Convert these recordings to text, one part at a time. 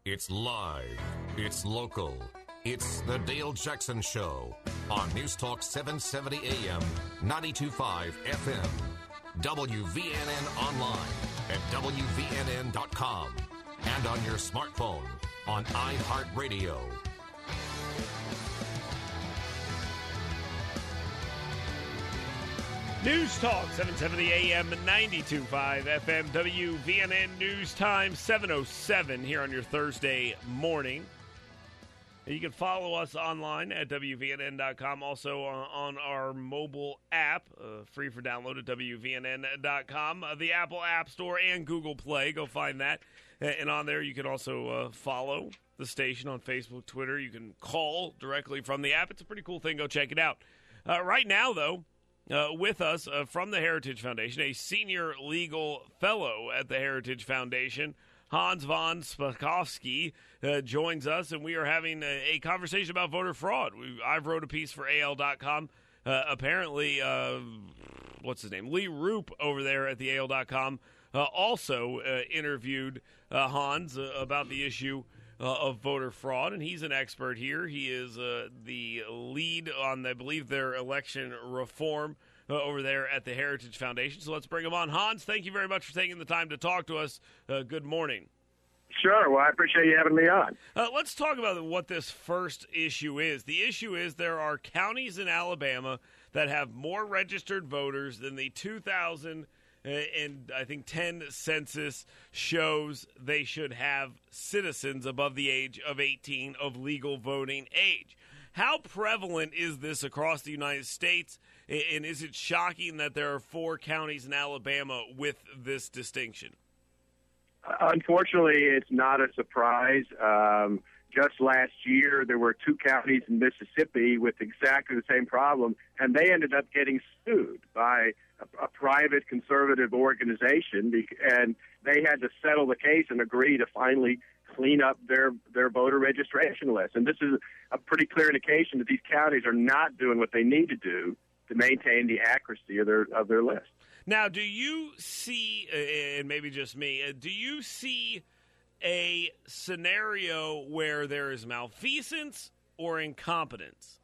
It's live. It's local. It's the Dale Jackson Show on News Talk 770 AM, 92.5 FM, WVNN online at WVNN.com, and on your smartphone on iHeartRadio. News Talk 770 AM, 92.5 FM, WVNN News Time 7:07 here on your Thursday morning. You can follow us online at WVNN.com, also on our mobile app, free for download at WVNN.com, the Apple App Store and Google Play. Go find that. And on there, you can also follow the station on Facebook, Twitter. You can call directly from the app. It's a pretty cool thing. Go check it out. Right now, though, with us from the Heritage Foundation, a senior legal fellow at the Heritage Foundation, Hans von Spakovsky, joins us, and we are having a conversation about voter fraud. I've wrote a piece for AL.com. Apparently, what's his name? Lee Roop over there at the AL.com also interviewed Hans about the issue of voter fraud, and he's an expert here. He is the lead on, I believe, their election reform over there at the Heritage Foundation. So let's bring him on. Hans, thank you very much for taking the time to talk to us. Good morning. Sure. Well, I appreciate you having me on. Let's talk about what this first issue is. The issue is there are counties in Alabama that have more registered voters than the 2000 and I think 10 census shows they should have citizens above the age of 18 of legal voting age. How prevalent is this across the United States, and is it shocking that there are 4 counties in Alabama with this distinction? Unfortunately, it's not a surprise. Just last year, there were 2 counties in Mississippi with exactly the same problem, and they ended up getting sued by a private conservative organization, and they had to settle the case and agree to finally clean up their voter registration list. And this is a pretty clear indication that these counties are not doing what they need to do to maintain the accuracy of their list. Now, do you see, and maybe just me, do you see a scenario where there is malfeasance or incompetence?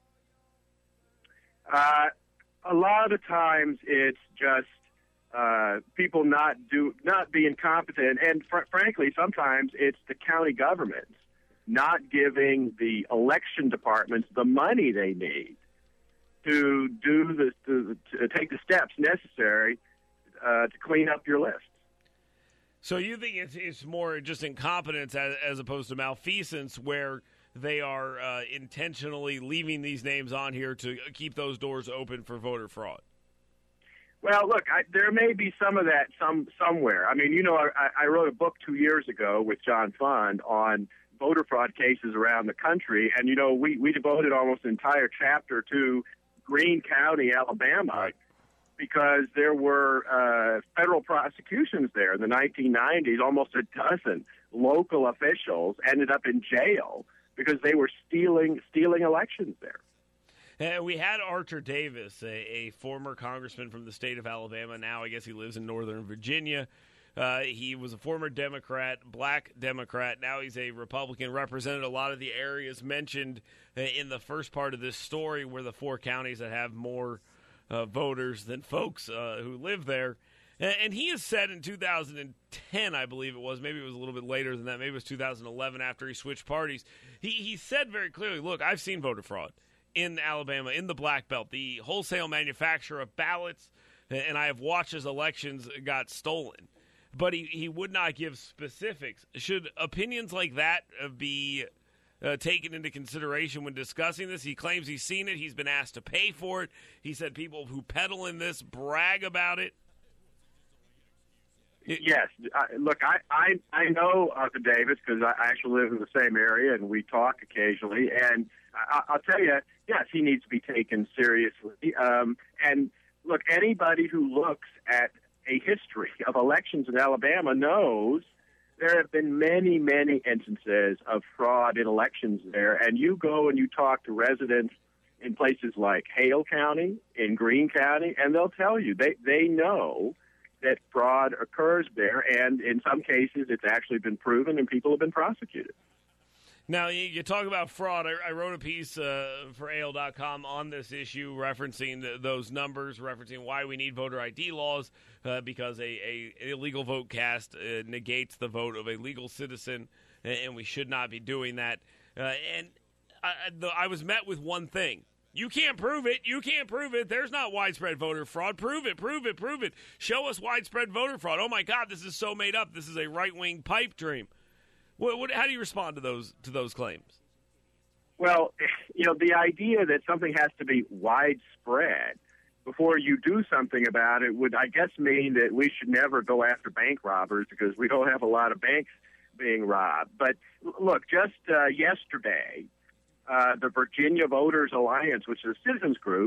A lot of times it's just people not being competent, and frankly, sometimes it's the county governments not giving the election departments the money they need to take the steps necessary to clean up your list. So you think it's more just incompetence as opposed to malfeasance, where they are intentionally leaving these names on here to keep those doors open for voter fraud? Well, look, there may be some of that somewhere. I mean, I wrote a book 2 years ago with John Fund on voter fraud cases around the country, and, we devoted almost an entire chapter to Greene County, Alabama, right, because there were federal prosecutions there in the 1990s. Almost a dozen local officials ended up in jail because they were stealing elections there. We had Archer Davis, a former congressman from the state of Alabama. Now I guess he lives in Northern Virginia. He was a former Democrat, black Democrat. Now he's a Republican, represented a lot of the areas mentioned in the first part of this story, where the 4 counties that have more voters than folks who live there. And he has said in 2010, I believe it was, maybe it was a little bit later than that, maybe it was 2011 after he switched parties, he said very clearly, look, I've seen voter fraud in Alabama, in the Black Belt, the wholesale manufacture of ballots, and I have watched as elections got stolen. But he would not give specifics. Should opinions like that be taken into consideration when discussing this? He claims he's seen it. He's been asked to pay for it. He said people who peddle in this brag about it. Yes. Look, I know Arthur Davis because I actually live in the same area, and we talk occasionally. And I'll tell you, yes, he needs to be taken seriously. And look, anybody who looks at a history of elections in Alabama knows there have been many, many instances of fraud in elections there. And you go and you talk to residents in places like Hale County, in Greene County, and they'll tell you they know that fraud occurs there, and in some cases it's actually been proven and people have been prosecuted. Now, you talk about fraud. I wrote a piece for AL.com on this issue, referencing those numbers, referencing why we need voter ID laws, because a illegal vote cast negates the vote of a legal citizen, and we should not be doing that. And I was met with one thing. You can't prove it. You can't prove it. There's not widespread voter fraud. Prove it, prove it, prove it. Show us widespread voter fraud. Oh, my God, this is so made up. This is a right-wing pipe dream. How do you respond to those claims? Well, the idea that something has to be widespread before you do something about it would, I guess, mean that we should never go after bank robbers because we don't have a lot of banks being robbed. But look, just yesterday, the Virginia Voters Alliance, which is a citizens group,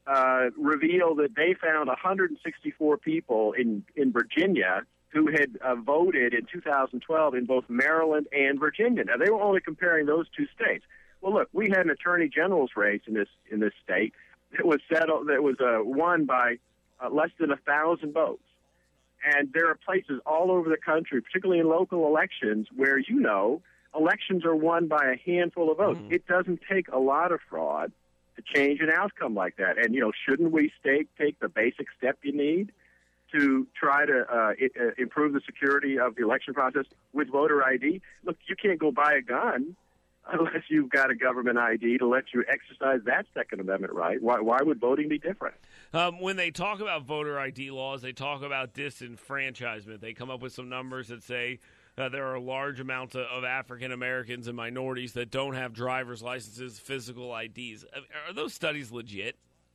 revealed that they found 164 people in Virginia who had voted in 2012 in both Maryland and Virginia. Now, they were only comparing those two states. Well, look, we had an attorney general's race in this state that was settled, that was won by less than 1,000 votes. And there are places all over the country, particularly in local elections, where elections are won by a handful of votes. It doesn't take a lot of fraud to change an outcome like that. And shouldn't we take the basic step you need to try to improve the security of the election process with voter ID? Look, you can't go buy a gun unless you've got a government ID to let you exercise that Second Amendment right. Why would voting be different? When they talk about voter ID laws, they talk about disenfranchisement. They come up with some numbers that say there are large amounts of African Americans and minorities that don't have driver's licenses, physical IDs. Are those studies legit?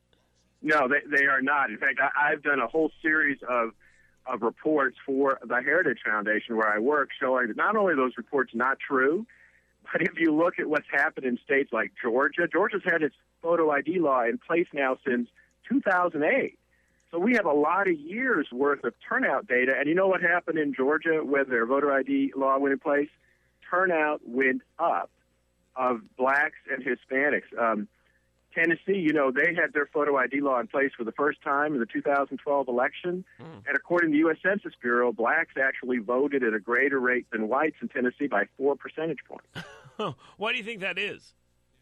No, they are not. In fact, I've done a whole series of reports for the Heritage Foundation where I work showing that not only are those reports not true, but if you look at what's happened in states like Georgia, Georgia's had its photo ID law in place now since 2008. So we have a lot of years' worth of turnout data. And you know what happened in Georgia when their voter ID law went in place? Turnout went up of blacks and Hispanics. Tennessee, they had their photo ID law in place for the first time in the 2012 election. And according to the U.S. Census Bureau, blacks actually voted at a greater rate than whites in Tennessee by 4 percentage points. Why do you think that is?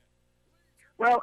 Well,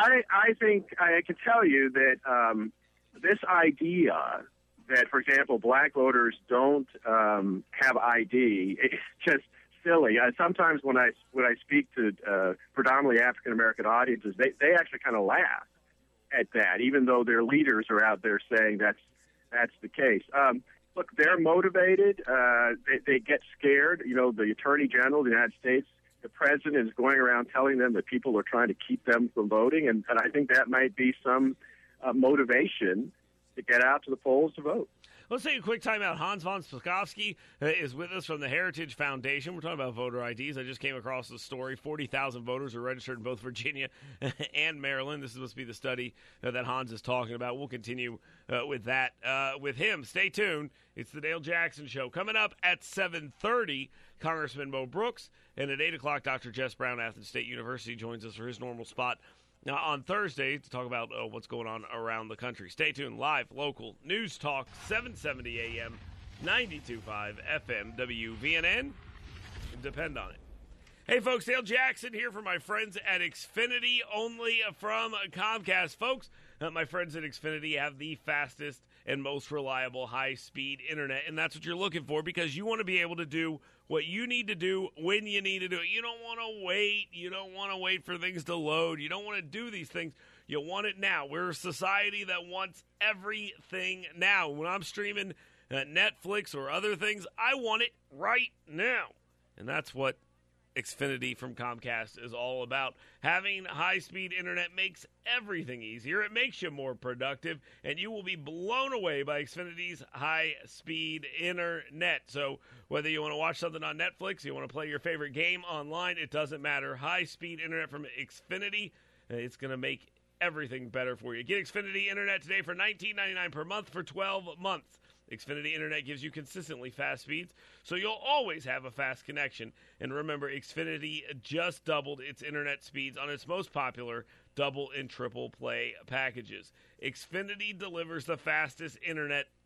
I think I can tell you that this idea that, for example, black voters don't have ID, it's just silly. Sometimes when I speak to predominantly African American audiences, they actually kind of laugh at that, even though their leaders are out there saying that's the case. Look, they're motivated. They get scared. The Attorney General of the United States, the President, is going around telling them that people are trying to keep them from voting, and I think that might be some motivation to get out to the polls to vote. Let's take a quick time out. Hans von Spakovsky is with us from the Heritage Foundation. We're talking about voter IDs. I just came across the story. 40,000 voters are registered in both Virginia and Maryland. This is supposed to be the study that Hans is talking about. We'll continue with that with him. Stay tuned. It's the Dale Jackson Show. Coming up at 7:30, Congressman Mo Brooks. And at 8 o'clock, Dr. Jess Brown, Athens State University, joins us for his normal spot now on Thursday to talk about what's going on around the country. Stay tuned. Live, local, News Talk, 770 AM, 92.5 FM, WVNN. Depend on it. Hey, folks, Dale Jackson here for my friends at Xfinity, only from Comcast. Folks, my friends at Xfinity have the fastest and most reliable high-speed internet, and that's what you're looking for because you want to be able to do what you need to do when you need to do it. You don't want to wait. You don't want to wait for things to load. You don't want to do these things. You want it now. We're a society that wants everything now. When I'm streaming Netflix or other things, I want it right now. And that's what Xfinity from Comcast is all about. Having high-speed internet makes everything easier. It makes you more productive, and you will be blown away by Xfinity's high-speed internet. So whether you want to watch something on Netflix, you want to play your favorite game online, it doesn't matter. High-speed internet from Xfinity, it's going to make everything better for you. Get Xfinity internet today for $19.99 per month for 12 months. Xfinity Internet gives you consistently fast speeds, so you'll always have a fast connection. And remember, Xfinity just doubled its internet speeds on its most popular double and triple play packages. Xfinity delivers the fastest internet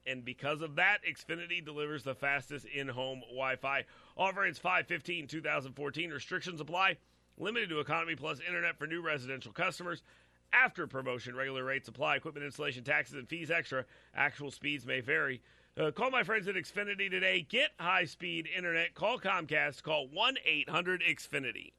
And because of that, Xfinity delivers the fastest in-home Wi-Fi. Offer ends 5/15/2014. Restrictions apply. Limited to Economy Plus Internet for new residential customers. After promotion, regular rates apply. Equipment installation, taxes, and fees extra. Actual speeds may vary. Call my friends at Xfinity today. Get high-speed internet. Call Comcast. Call 1-800-XFINITY.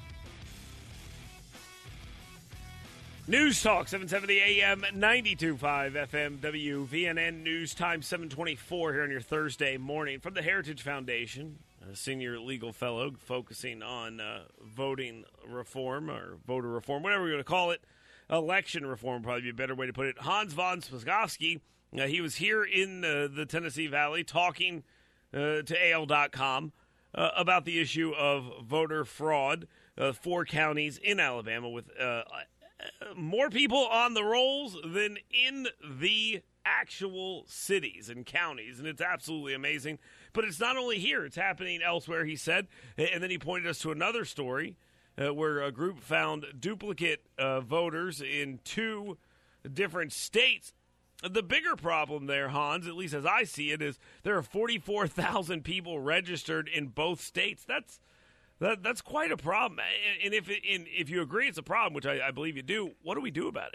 News Talk, 770 AM, 92.5 FM, WVNN News Time, 724 here on your Thursday morning. From the Heritage Foundation, a senior legal fellow focusing on voting reform or voter reform, whatever we're going to call it. Election reform probably be a better way to put it. Hans von Spakovsky, he was here in the Tennessee Valley talking to AL.com about the issue of voter fraud. 4 counties in Alabama with more people on the rolls than in the actual cities and counties, and it's absolutely amazing. But it's not only here, it's happening elsewhere, he said. And then he pointed us to another story where a group found duplicate voters in 2 different states. The bigger problem there, Hans, at least as I see it, is there are 44,000 people registered in both states. That's quite a problem. And if you agree it's a problem, which I believe you do, what do we do about it?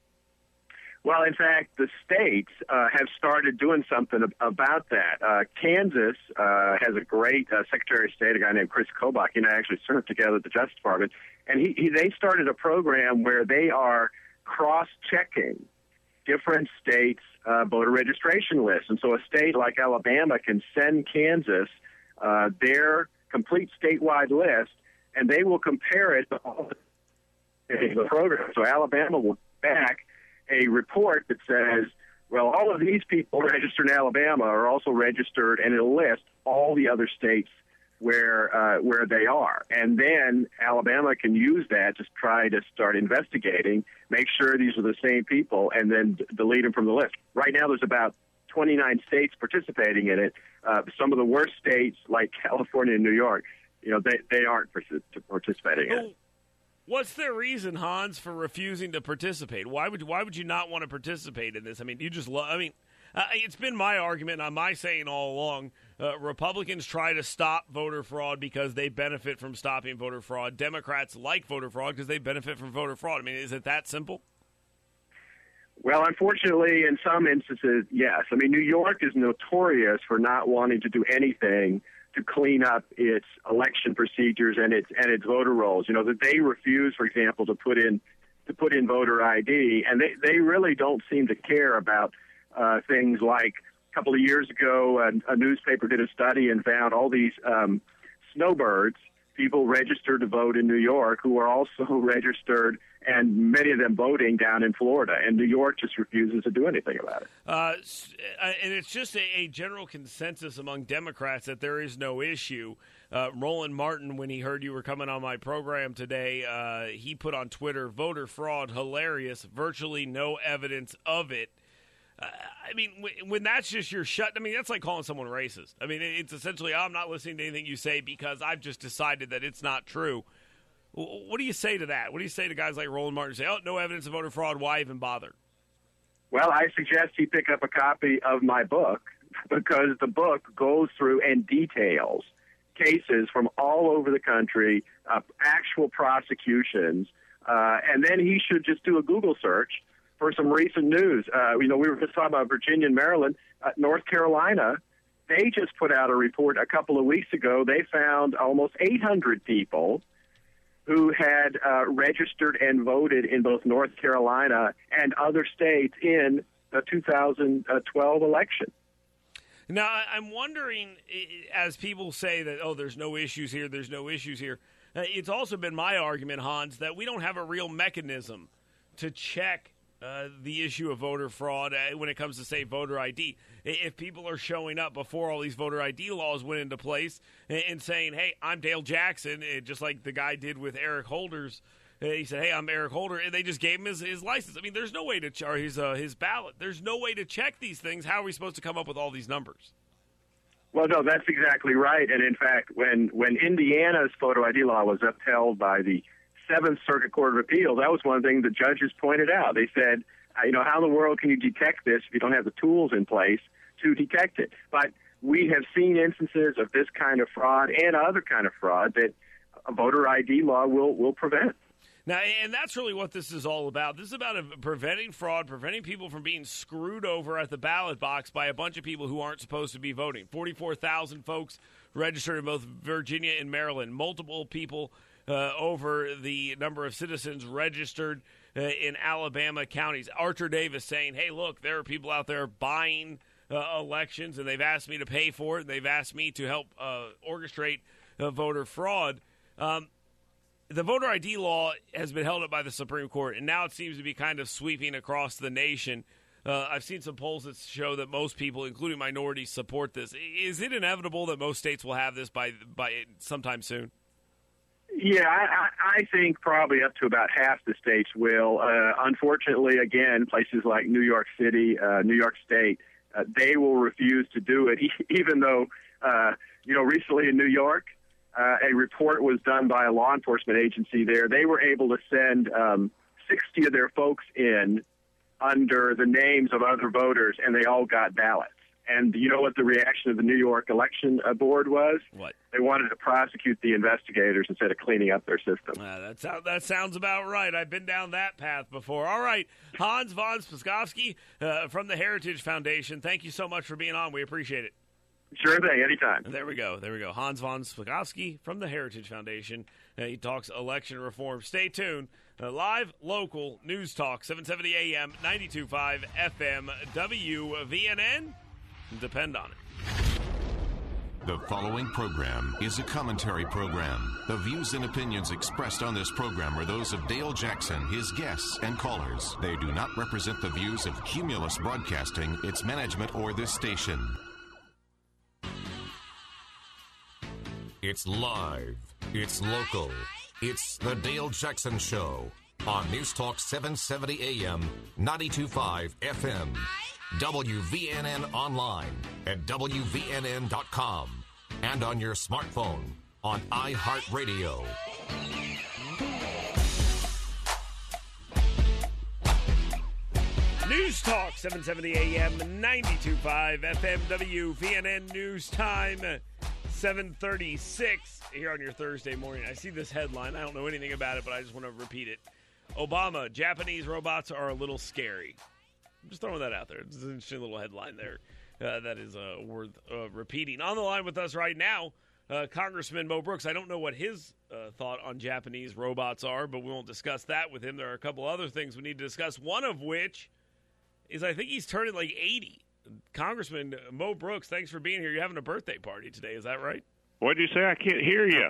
Well, in fact, the states have started doing something about that. Kansas has a great Secretary of State, a guy named Chris Kobach. He and I actually served together at the Justice Department. And they started a program where they are cross-checking different states' voter registration lists. And so a state like Alabama can send Kansas their complete statewide list, and they will compare it to all the programs. So Alabama will back a report that says, well, all of these people registered in Alabama are also registered, and it'll list all the other states where they are. And then Alabama can use that to try to start investigating, make sure these are the same people, and then delete them from the list. Right now there's about 29 states participating in it. Some of the worst states, like California and New York, they aren't participating in it. What's their reason, Hans, for refusing to participate? Why would you not want to participate in this? I mean, it's been my argument on my saying all along. Republicans try to stop voter fraud because they benefit from stopping voter fraud. Democrats like voter fraud because they benefit from voter fraud. I mean, is it that simple? Well, unfortunately, in some instances, yes. I mean, New York is notorious for not wanting to do anything to clean up its election procedures and its voter rolls. That they refuse, for example, to put in voter ID, and they really don't seem to care about things like a couple of years ago, a newspaper did a study and found all these snowbirds, people registered to vote in New York, who are also registered, and many of them voting down in Florida. And New York just refuses to do anything about it. And it's just a general consensus among Democrats that there is no issue. Roland Martin, when he heard you were coming on my program today, he put on Twitter, voter fraud, hilarious, virtually no evidence of it. I mean, when that's just your that's like calling someone racist. I mean, it's essentially, I'm not listening to anything you say because I've just decided that it's not true. What do you say to that? What do you say to guys like Roland Martin say, no evidence of voter fraud, why even bother? Well, I suggest he pick up a copy of my book, because the book goes through and details cases from all over the country, actual prosecutions, and then he should just do a Google search for some recent news. We were just talking about Virginia and Maryland. North Carolina, they just put out a report a couple of weeks ago. They found almost 800 people who had registered and voted in both North Carolina and other states in the 2012 election. Now, I'm wondering, as people say that, there's no issues here, it's also been my argument, Hans, that we don't have a real mechanism to check the issue of voter fraud when it comes to, say, voter ID. If people are showing up before all these voter ID laws went into place and saying, hey, I'm Dale Jackson, just like the guy did with Eric Holder's, he said, hey, I'm Eric Holder, and they just gave him his license. I mean, there's no way to check his ballot. There's no way to check these things. How are we supposed to come up with all these numbers? Well, no, that's exactly right. And in fact, when Indiana's photo ID law was upheld by the Seventh Circuit Court of Appeals, that was one thing the judges pointed out. They said How in the world can you detect this if you don't have the tools in place to detect it? But we have seen instances of this kind of fraud and other kind of fraud that a voter ID law will prevent. Now, and that's really what this is all about. This is about preventing fraud, preventing people from being screwed over at the ballot box by a bunch of people who aren't supposed to be voting. 44,000 folks registered in both Virginia and Maryland. Multiple people over the number of citizens registered in Alabama counties. Archer Davis saying, hey, look, there are people out there buying elections, and they've asked me to pay for it, and they've asked me to help orchestrate voter fraud. The voter ID law has been held up by the Supreme Court, and now it seems to be kind of sweeping across the nation. I've seen some polls that show that most people, including minorities, support this. Is it inevitable that most states will have this by sometime soon? Yeah, I think probably up to about half the states will. Unfortunately, again, places like New York City, New York State, they will refuse to do it, even though, recently in New York, a report was done by a law enforcement agency there. They were able to send 60 of their folks in under the names of other voters, and they all got ballots. And you know what the reaction of the New York Election Board was? What? They wanted to prosecute the investigators instead of cleaning up their system. That sounds about right. I've been down that path before. All right, Hans von Spakovsky from the Heritage Foundation, thank you so much for being on. We appreciate it. Sure thing, anytime. There we go. Hans von Spakovsky from the Heritage Foundation. He talks election reform. Stay tuned. Live, local, News Talk, 770 AM, 92.5 FM, WVNN. Depend on it. The following program is a commentary program. The views and opinions expressed on this program are those of Dale Jackson, his guests, and callers. They do not represent the views of Cumulus Broadcasting, its management, or this station. It's live. It's local. It's the Dale Jackson Show on News Talk 770 AM, 92.5 FM, WVNN online at WVNN.com, and on your smartphone on iHeartRadio. News Talk 770 AM, 92.5 FM, WVNN News Time. 7:36 here on your Thursday morning. I see this headline. I don't know anything about it, but I just want to repeat it. Obama, Japanese robots are a little scary. I'm just throwing that out there. It's an interesting little headline there that is worth repeating. On the line with us right now, Congressman Mo Brooks. I don't know what his thought on Japanese robots are, but we won't discuss that with him. There are a couple other things we need to discuss, one of which is I think he's turning like 80. Congressman Mo Brooks, thanks for being here. You're having a birthday party today, is that right? What did you say? I can't hear you.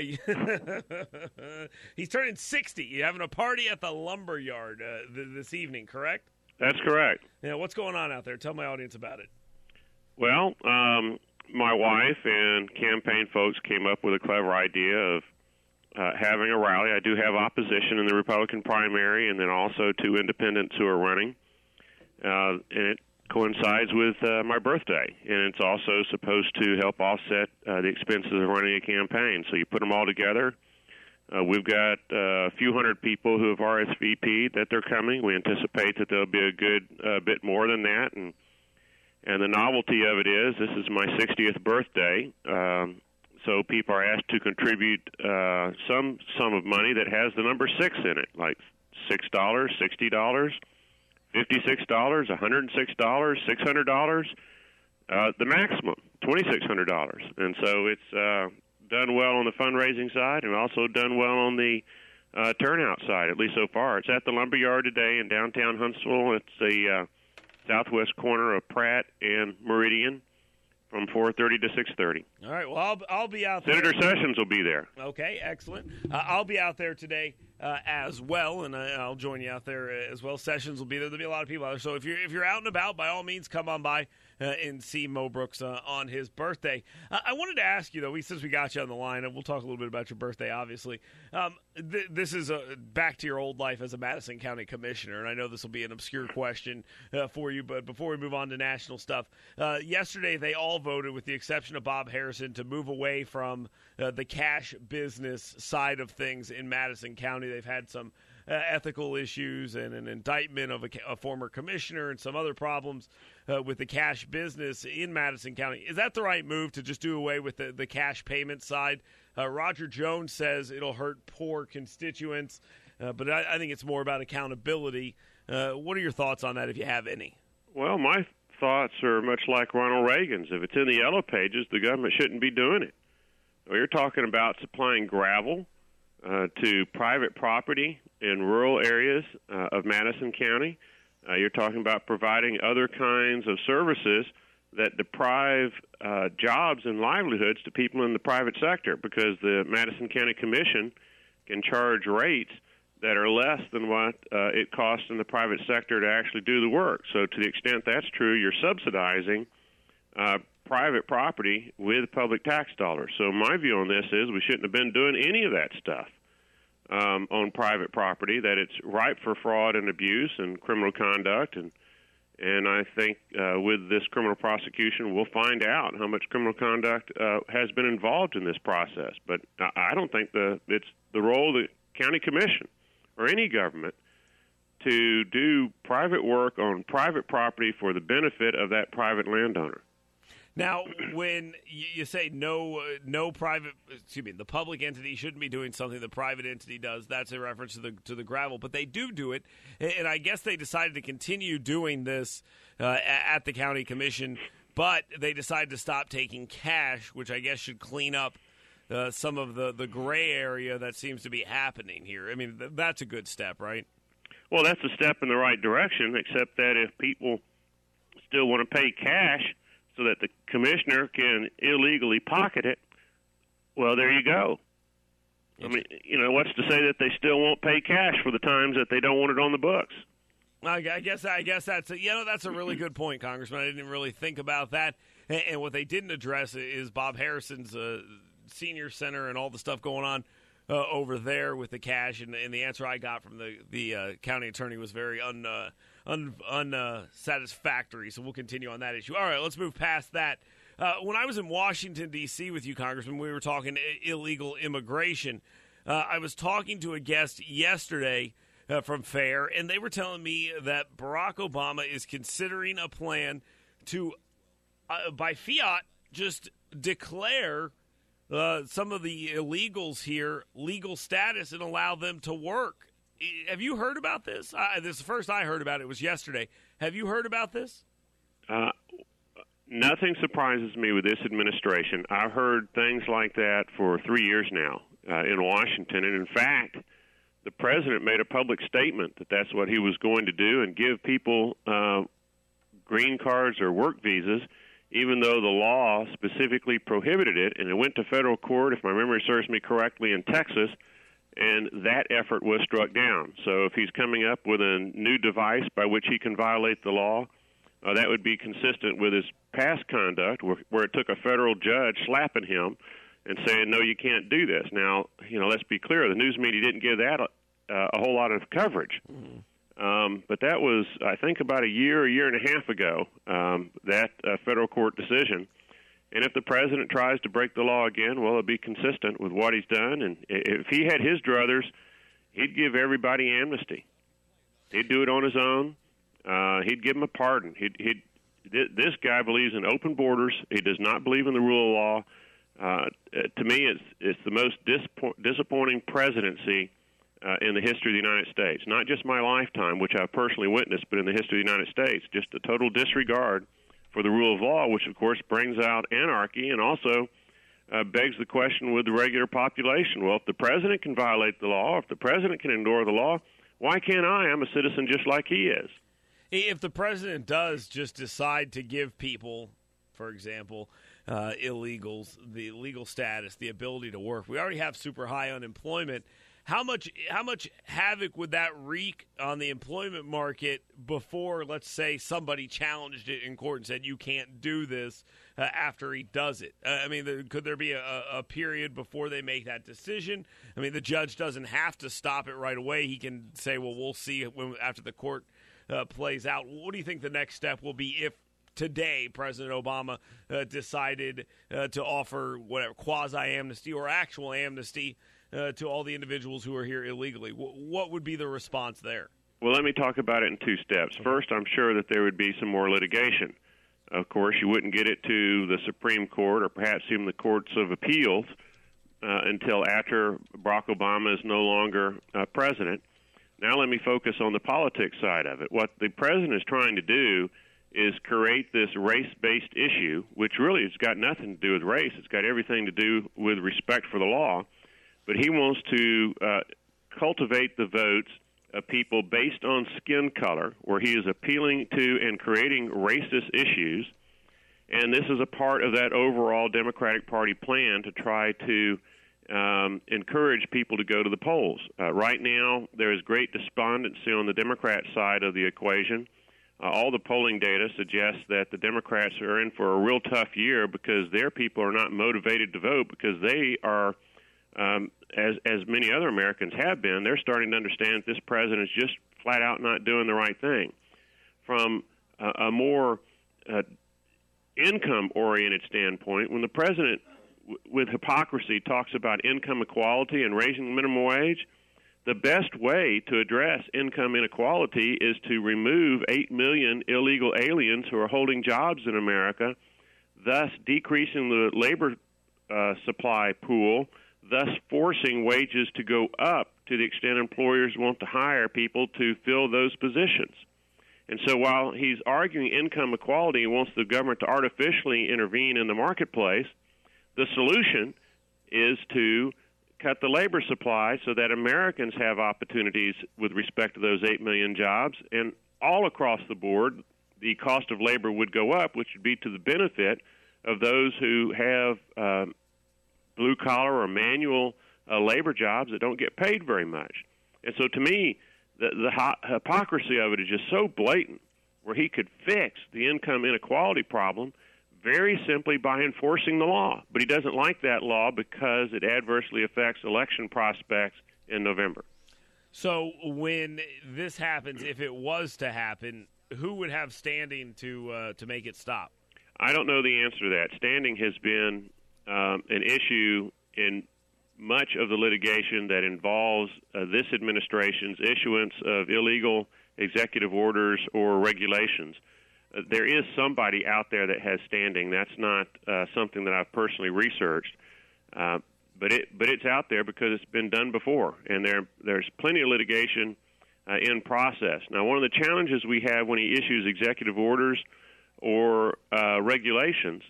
Yeah, he's turning 60. You're having a party at the lumber yard this evening, correct? That's correct. Yeah, what's going on out there? Tell my audience about it. Well, my wife and campaign folks came up with a clever idea of having a rally. I do have opposition in the Republican primary, and then also 2 independents who are running. And it coincides with my birthday, and it's also supposed to help offset the expenses of running a campaign. So you put them all together. We've got a few hundred people who have RSVP'd that they're coming. We anticipate that there'll be a good bit more than that, and the novelty of it is this is my 60th birthday, so people are asked to contribute some sum of money that has the number 6 in it, like $6, $60, $56, $106, $600, the maximum, $2,600. And so it's done well on the fundraising side and also done well on the turnout side, at least so far. It's at the Lumberyard today in downtown Huntsville. It's the southwest corner of Pratt and Meridian from 4:30 to 6:30. All right, well, I'll be out there. Senator Sessions will be there. Okay, excellent. I'll be out there today as well, and I'll join you out there as well. Sessions will be there. There'll be a lot of people out there. So if you're out and about, by all means, come on by and see Mo Brooks on his birthday. I wanted to ask you, though, since we got you on the line, and we'll talk a little bit about your birthday, obviously. This is back to your old life as a Madison County Commissioner, and I know this will be an obscure question for you, but before we move on to national stuff, yesterday they all voted, with the exception of Bob Harrison, to move away from the cash business side of things in Madison County. They've had some ethical issues and an indictment of a former commissioner and some other problems with the cash business in Madison County. Is that the right move to just do away with the cash payment side? Roger Jones says it'll hurt poor constituents, but I think it's more about accountability. What are your thoughts on that, if you have any? Well, my thoughts are much like Ronald Reagan's. If it's in the yellow pages, the government shouldn't be doing it. Well, you're talking about supplying gravel to private property in rural areas of Madison County. You're talking about providing other kinds of services that deprive jobs and livelihoods to people in the private sector, because the Madison County Commission can charge rates that are less than what it costs in the private sector to actually do the work. So to the extent that's true, you're subsidizing private property with public tax dollars. So my view on this is we shouldn't have been doing any of that stuff on private property, that it's ripe for fraud and abuse and criminal conduct. And I think with this criminal prosecution, we'll find out how much criminal conduct has been involved in this process. But I don't think it's the role of the county commission or any government to do private work on private property for the benefit of that private landowner. Now, when you say no private, the public entity shouldn't be doing something the private entity does, that's a reference to the gravel. But they do it, and I guess they decided to continue doing this at the county commission, but they decided to stop taking cash, which I guess should clean up some of the gray area that seems to be happening here. I mean, that's a good step, right? Well, that's a step in the right direction, except that if people still want to pay cash so that the commissioner can illegally pocket it, well, there you go. I mean, what's to say that they still won't pay cash for the times that they don't want it on the books? I guess that's that's a really good point, Congressman. I didn't really think about that. And what they didn't address is Bob Harrison's senior center and all the stuff going on over there with the cash. And the answer I got from the county attorney was very unsatisfactory. So we'll continue on that issue. All right, let's move past that. When I was in Washington, D.C. with you, Congressman, we were talking illegal immigration. I was talking to a guest yesterday from FAIR, and they were telling me that Barack Obama is considering a plan to, by fiat, just declare some of the illegals here legal status and allow them to work. Have you heard about this? This is the first I heard about it. It was yesterday. Have you heard about this? Nothing surprises me with this administration. I've heard things like that for 3 years now in Washington. And, in fact, the president made a public statement that that's what he was going to do and give people green cards or work visas, even though the law specifically prohibited it. And it went to federal court, if my memory serves me correctly, in Texas, and that effort was struck down. So if he's coming up with a new device by which he can violate the law, that would be consistent with his past conduct, where it took a federal judge slapping him and saying, no, you can't do this. Now, let's be clear, the news media didn't give that a whole lot of coverage. Mm-hmm. But that was, I think, about a year and a half ago, that federal court decision. And if the president tries to break the law again, well, it'll be consistent with what he's done. And if he had his druthers, he'd give everybody amnesty. He'd do it on his own. He'd give them a pardon. This guy believes in open borders. He does not believe in the rule of law. To me, it's the most disappointing presidency in the history of the United States. Not just my lifetime, which I've personally witnessed, but in the history of the United States. Just a total disregard for the rule of law, which, of course, brings out anarchy and also begs the question with the regular population. Well, if the president can violate the law, if the president can ignore the law, why can't I? I'm a citizen just like he is. If the president does just decide to give people, for example, illegals, the legal status, the ability to work, we already have super high unemployment. How much havoc would that wreak on the employment market before, let's say, somebody challenged it in court and said you can't do this after he does it? Could there be a period before they make that decision? I mean, the judge doesn't have to stop it right away. He can say, well, we'll see after the court plays out. What do you think the next step will be if today President Obama decided to offer whatever quasi-amnesty or actual amnesty to all the individuals who are here illegally. What would be the response there? Well, let me talk about it in two steps. First, I'm sure that there would be some more litigation. Of course, you wouldn't get it to the Supreme Court or perhaps even the courts of appeals until after Barack Obama is no longer president. Now let me focus on the politics side of it. What the president is trying to do is create this race-based issue, which really has got nothing to do with race. It's got everything to do with respect for the law. But he wants to cultivate the votes of people based on skin color, where he is appealing to and creating racist issues. And this is a part of that overall Democratic Party plan to try to encourage people to go to the polls. Right now, there is great despondency on the Democrat side of the equation. All the polling data suggests that the Democrats are in for a real tough year because their people are not motivated to vote because they are, as many other Americans have been, they're starting to understand that this president is just flat out not doing the right thing. From a more income-oriented standpoint, when the president with hypocrisy talks about income equality and raising the minimum wage, the best way to address income inequality is to remove 8 million illegal aliens who are holding jobs in America, thus decreasing the labor supply pool, thus forcing wages to go up to the extent employers want to hire people to fill those positions. And so while he's arguing income equality and wants the government to artificially intervene in the marketplace, the solution is to cut the labor supply so that Americans have opportunities with respect to those 8 million jobs. And all across the board, the cost of labor would go up, which would be to the benefit of those who have blue-collar or manual labor jobs that don't get paid very much. And so to me, the hypocrisy of it is just so blatant, where he could fix the income inequality problem very simply by enforcing the law. But he doesn't like that law because it adversely affects election prospects in November. So when this happens, if it was to happen, who would have standing to make it stop? I don't know the answer to that. Standing has been an issue in much of the litigation that involves this administration's issuance of illegal executive orders or regulations. There is somebody out there that has standing. That's not something that I've personally researched, but it's out there because it's been done before, and there's plenty of litigation in process. Now, one of the challenges we have when he issues executive orders or regulations,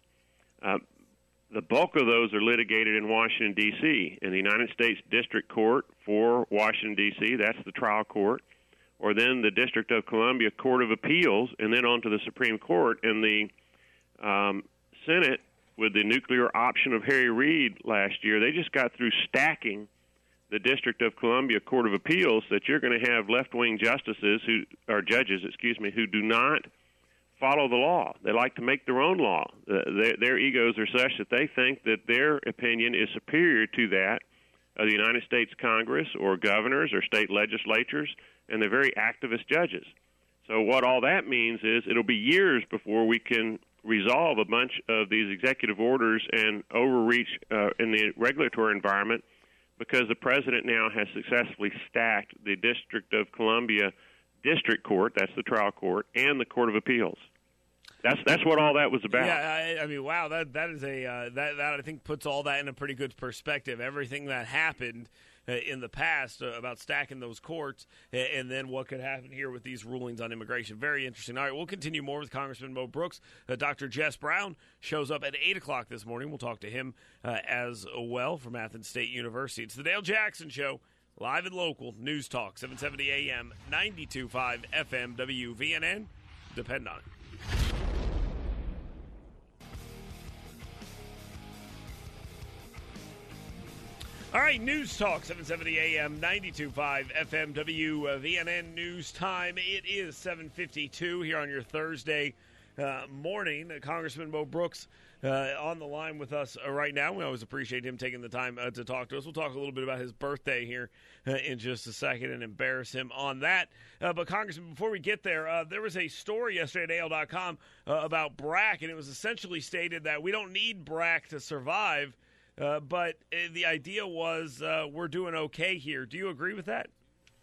the bulk of those are litigated in Washington, D.C., in the United States District Court for Washington, D.C., that's the trial court, or then the District of Columbia Court of Appeals, and then on to the Supreme Court. And the Senate, with the nuclear option of Harry Reid last year, they just got through stacking the District of Columbia Court of Appeals that you're going to have left-wing judges who do not follow the law. They like to make their own law. Their egos are such that they think that their opinion is superior to that of the United States Congress or governors or state legislatures, and they're very activist judges. So what all that means is it'll be years before we can resolve a bunch of these executive orders and overreach in the regulatory environment, because the president now has successfully stacked the District of Columbia District Court, that's the trial court, and the Court of Appeals. That's what all that was about. Yeah, I mean, wow, that is that I think puts all that in a pretty good perspective. Everything that happened in the past about stacking those courts, and then what could happen here with these rulings on immigration. Very interesting. All right, we'll continue more with Congressman Mo Brooks. Dr. Jess Brown shows up at 8 o'clock this morning. We'll talk to him as well from Athens State University. It's the Dale Jackson Show, live and local, News Talk, 770 AM, 92.5 FM, WVNN. Depend on it. All right, News Talk, 770 AM, 92.5 FM, WVNN News Time. It is 7:52 here on your Thursday morning. Congressman Mo Brooks on the line with us right now. We always appreciate him taking the time to talk to us. We'll talk a little bit about his birthday here in just a second and embarrass him on that. But, Congressman, before we get there, there was a story yesterday at AL.com about BRAC, and it was essentially stated that we don't need BRAC to survive, but the idea was we're doing okay here. Do you agree with that?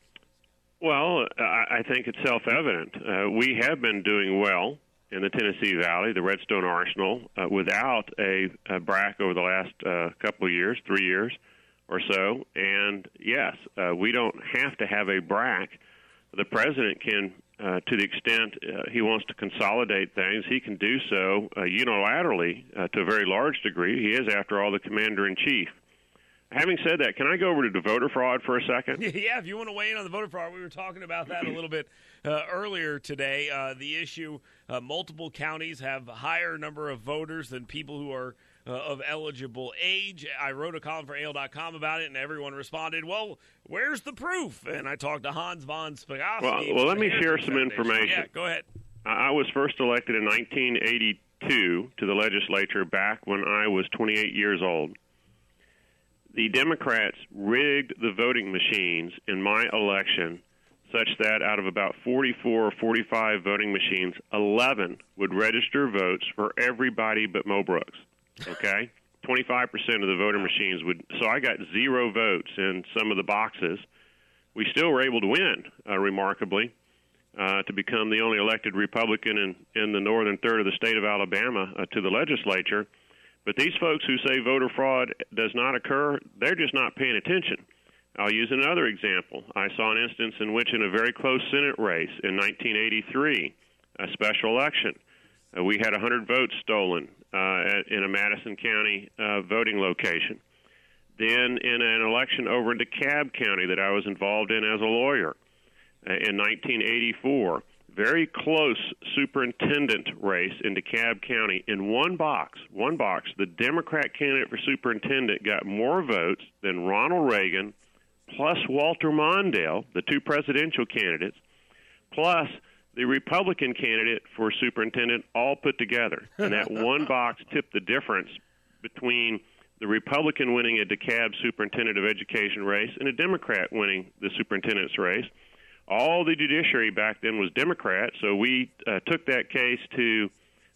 Well, I think it's self-evident. We have been doing well in the Tennessee Valley, the Redstone Arsenal, without a BRAC over the last couple of years, 3 years or so. And, yes, we don't have to have a BRAC. The president can, to the extent he wants to consolidate things, he can do so unilaterally to a very large degree. He is, after all, the commander-in-chief. Having said that, can I go over to the voter fraud for a second? Yeah, if you want to weigh in on the voter fraud, we were talking about that a little bit earlier today. The issue, multiple counties have a higher number of voters than people who are of eligible age. I wrote a column for AL.com about it, and everyone responded, well, where's the proof? And I talked to Hans von Spagoski. Well, let me share some information. Yeah, go ahead. I was first elected in 1982 to the legislature back when I was 28 years old. The Democrats rigged the voting machines in my election such that out of about 44 or 45 voting machines, 11 would register votes for everybody but Mo Brooks, okay? 25% of the voter machines would. So I got 0 votes in some of the boxes. We still were able to win, remarkably, to become the only elected Republican in the northern third of the state of Alabama to the legislature. But these folks who say voter fraud does not occur, they're just not paying attention. I'll use another example. I saw an instance in which in a very close Senate race in 1983, a special election, we had 100 votes stolen in a Madison County voting location. Then in an election over in DeKalb County that I was involved in as a lawyer in 1984, very close superintendent race in DeKalb County. In one box, the Democrat candidate for superintendent got more votes than Ronald Reagan, plus Walter Mondale, the 2 presidential candidates, plus the Republican candidate for superintendent, all put together. And that one box tipped the difference between the Republican winning a DeKalb superintendent of education race and a Democrat winning the superintendent's race. All the judiciary back then was Democrat, so we took that case to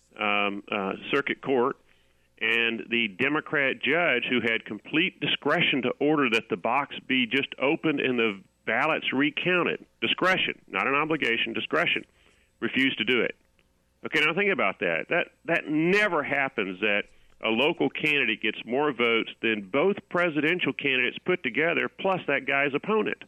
circuit court, and the Democrat judge, who had complete discretion to order that the box be just opened and the ballots recounted, discretion, not an obligation, discretion, refused to do it. Okay, now think about that. That never happens, that a local candidate gets more votes than both presidential candidates put together, plus that guy's opponent.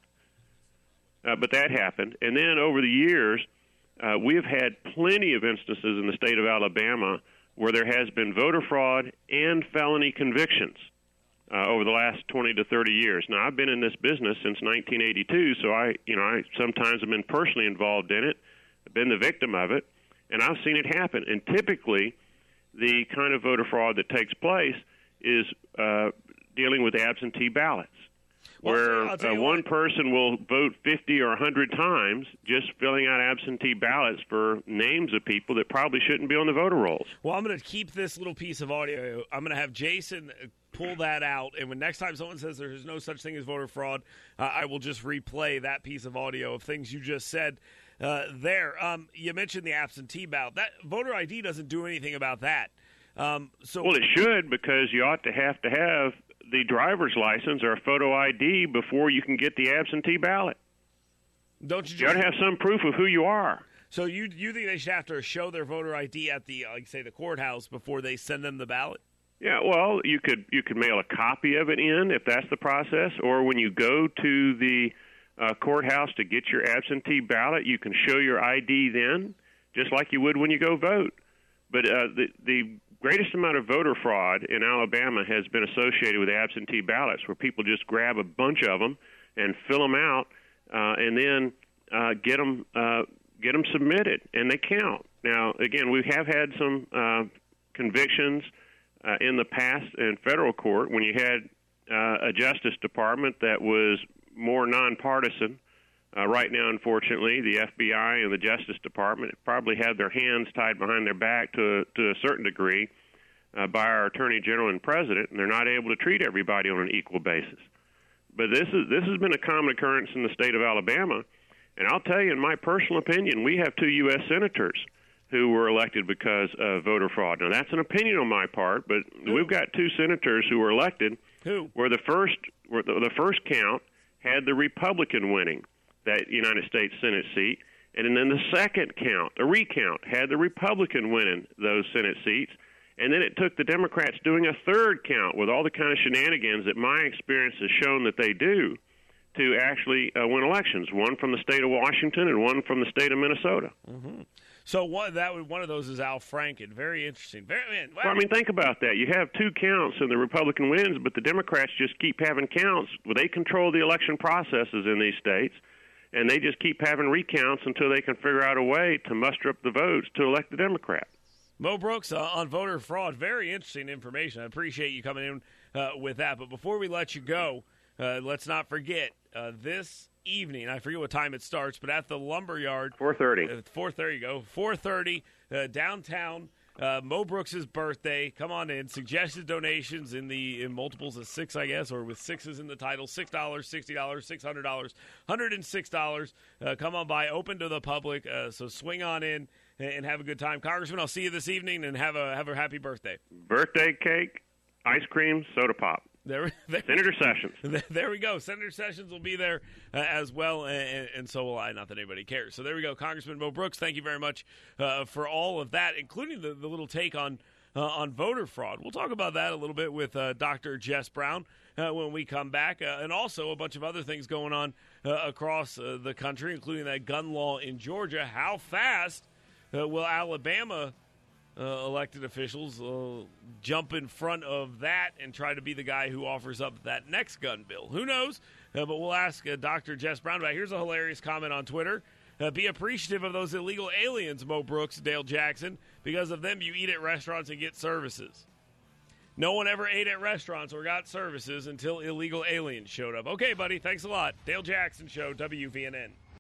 But that happened. And then over the years, we have had plenty of instances in the state of Alabama where there has been voter fraud and felony convictions over the last 20 to 30 years. Now, I've been in this business since 1982, so I sometimes have been personally involved in it, I've been the victim of it, and I've seen it happen. And typically, the kind of voter fraud that takes place is dealing with absentee ballots, where one person will vote 50 or 100 times just filling out absentee ballots for names of people that probably shouldn't be on the voter rolls. Well, I'm going to keep this little piece of audio. I'm going to have Jason pull that out, and when next time someone says there's no such thing as voter fraud, I will just replay that piece of audio of things you just said there. You mentioned the absentee ballot. That voter ID doesn't do anything about that. Well, it should, because you ought to have the driver's license or a photo ID before you can get the absentee ballot. Don't you? You ought to have some proof of who you are. So you think they should have to show their voter ID at the, like, say, the courthouse before they send them the ballot? Yeah, well, you could mail a copy of it in if that's the process, or when you go to the courthouse to get your absentee ballot, you can show your ID then, just like you would when you go vote. But the greatest amount of voter fraud in Alabama has been associated with absentee ballots, where people just grab a bunch of them and fill them out, and then get them submitted, and they count. Now, again, we have had some convictions in the past in federal court when you had a Justice Department that was more nonpartisan Right now, unfortunately, the FBI and the Justice Department probably have their hands tied behind their back to a certain degree by our Attorney General and President, and they're not able to treat everybody on an equal basis. But this has been a common occurrence in the state of Alabama, and I'll tell you, in my personal opinion, we have 2 U.S. senators who were elected because of voter fraud. Now, that's an opinion on my part, but we've got 2 senators who were elected where the first count had the Republican winning that United States Senate seat, and then the second count, a recount, had the Republican winning those Senate seats, and then it took the Democrats doing a third count with all the kind of shenanigans that my experience has shown that they do to actually win elections, one from the state of Washington and one from the state of Minnesota. Mm-hmm. So one of those is Al Franken. Very interesting. Well, I mean, think about that. You have 2 counts and the Republican wins, but the Democrats just keep having counts. Well, they control the election processes in these states, and they just keep having recounts until they can figure out a way to muster up the votes to elect the Democrat. Mo Brooks on voter fraud. Very interesting information. I appreciate you coming in with that. But before we let you go, let's not forget this evening, I forget what time it starts, but at the Lumberyard. 4:30. 4:30, go. 4:30, downtown. Mo Brooks' birthday. Come on in. Suggested donations in multiples of 6, I guess, or with 6s in the title. $6, $60, $600, $106. Come on by. Open to the public. So swing on in and have a good time. Congressman, I'll see you this evening, and have a happy birthday. Birthday cake, ice cream, soda pop. Senator Sessions. There we go. Senator Sessions will be there as well, and so will I. Not that anybody cares. So there we go. Congressman Mo Brooks, thank you very much for all of that, including the little take on voter fraud. We'll talk about that a little bit with Dr. Jess Brown when we come back, and also a bunch of other things going on across the country, including that gun law in Georgia. How fast will Alabama elected officials jump in front of that and try to be the guy who offers up that next gun bill? Who knows? But we'll ask Dr. Jess Brown about it. Here's a hilarious comment on Twitter. Be appreciative of those illegal aliens, Mo Brooks, Dale Jackson. Because of them, you eat at restaurants and get services. No one ever ate at restaurants or got services until illegal aliens showed up. Okay, buddy, thanks a lot. Dale Jackson Show, WVNN.